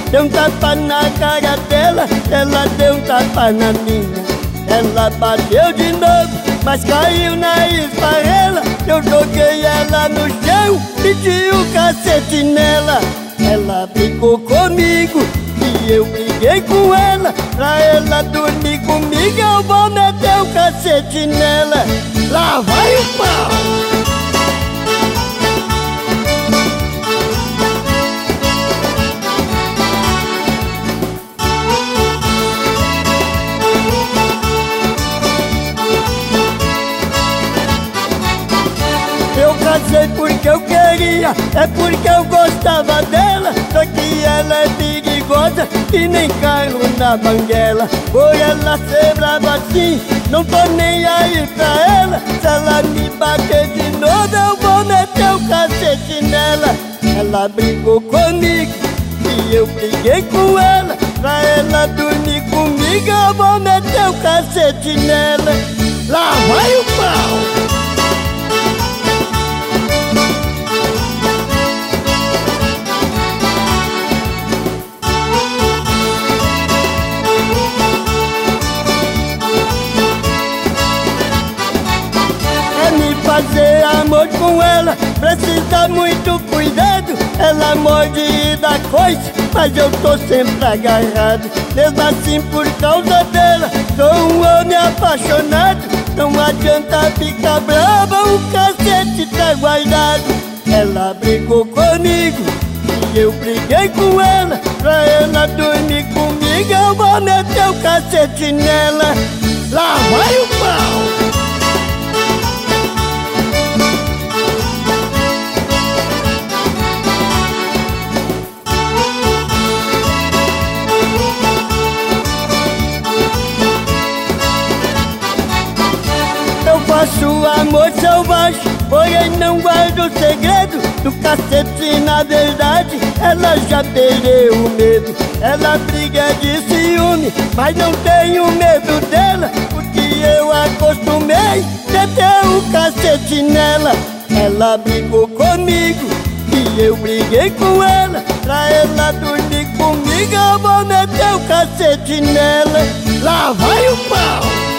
deu um tapa na cara dela, ela deu um tapa na minha. Ela bateu de novo, mas caiu na esparrela. Eu joguei ela no chão, pedi o cacete nela. Ela brigou comigo e eu briguei com ela. Pra ela dormir comigo eu vou meter o cacete nela. Lá vai o pau! Eu casei porque eu queria, é porque eu gostava dela. Só que ela é perigosa e nem carro na banguela. Por ela ser brava assim, não tô nem aí pra ela. Se ela me bater de novo eu vou meter o cacete nela. Ela brigou comigo e eu briguei com ela. Pra ela dormir comigo eu vou meter o cacete nela. Lá vai o pau! Fazer amor com ela precisa muito cuidado. Ela morde e dá coice, mas eu tô sempre agarrado. Mesmo assim por causa dela, sou um homem apaixonado. Não adianta ficar brava, o cacete tá guardado. Ela brigou comigo e eu briguei com ela. Pra ela dormir comigo eu vou meter o cacete nela. Lá vai o pau! Faço amor selvagem, porém não guardo segredo. Do cacete na verdade, ela já perdeu o medo. Ela briga de ciúme, mas não tenho medo dela, porque eu acostumei meter o cacete nela. Ela brigou comigo e eu briguei com ela. Pra ela dormir comigo eu vou meter o cacete nela. Lá vai o pau!